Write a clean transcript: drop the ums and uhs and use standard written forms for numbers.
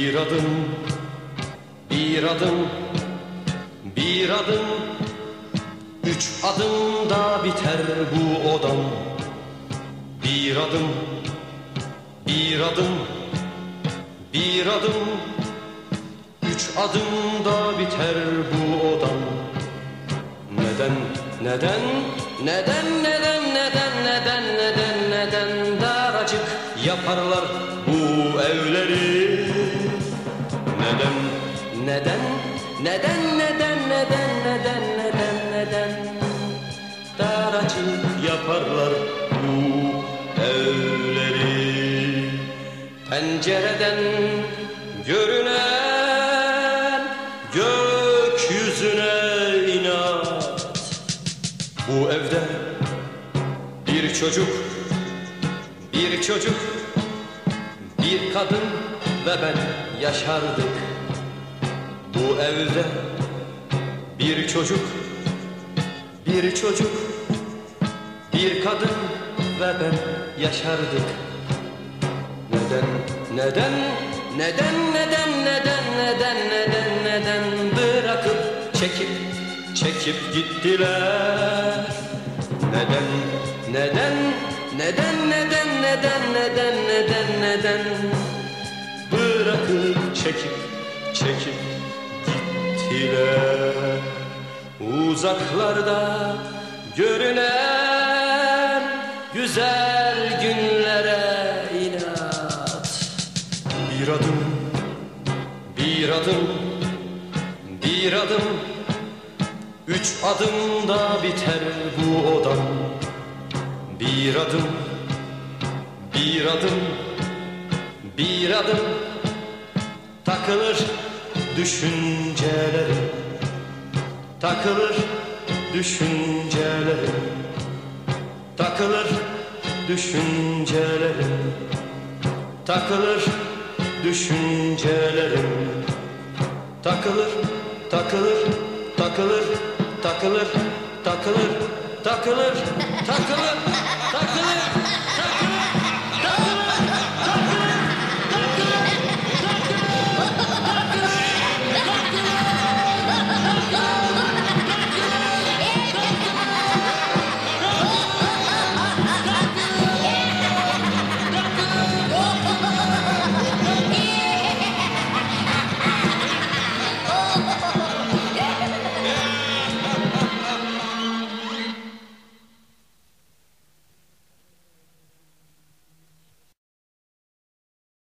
Bir adım, bir adım, bir adım, üç adımda biter bu odam. Bir adım, bir adım, bir adım, üç adımda biter bu odam. Neden, neden, neden, neden, neden, neden, neden, neden daracık yaparlar bu evleri? Neden, neden, neden, neden, neden, neden, neden, neden daracık yaparlar bu evleri? Pencereden görünen gökyüzüne inat. Bu evde bir çocuk, bir çocuk, bir kadın ve ben yaşardık. Bu evde bir çocuk, bir çocuk, bir kadın ve ben yaşardık. Neden, neden, neden, neden, neden, neden, neden, neden bırakıp çekip gittiler? Neden, neden, neden, neden, neden, neden, neden, neden bırakıp çekip gittiler? Uzaklarda görünen güzel günlere inat. Bir adım, bir adım, bir adım, üç adımda biter bu odam. Bir adım, bir adım, bir adım, takılır düşüncelerim, takılır düşüncelerim, takılır düşüncelerim, takılır düşüncelerim, takılır, takılır, takılır, takılır, takılır, takılır, takılır.